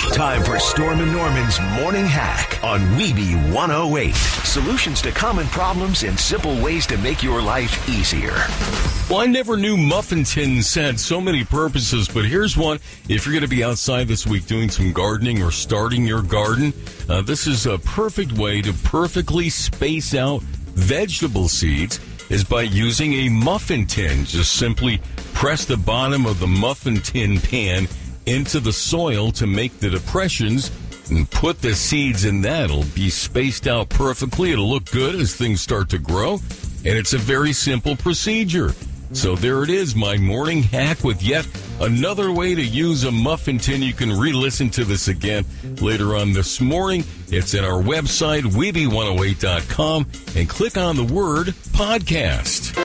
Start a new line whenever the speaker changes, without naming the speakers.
Time for Storm and Norman's Morning Hack on Weeby 108. Solutions to common problems and simple ways to make your life easier.
Well, I never knew muffin tins had so many purposes, but here's one. If you're going to be outside this week doing some gardening or starting your garden, this is a perfect way to perfectly space out vegetable seeds is by using a muffin tin. Just simply press the bottom of the muffin tin pan into the soil to make the depressions and put the seeds in that. It'll be spaced out perfectly. It'll look good as things start to grow, and it's a very simple procedure. So there it is, my morning hack with yet another way to use a muffin tin. You can re-listen to this again later on this morning. It's at our website, Weeby108.com, and click on the word podcast.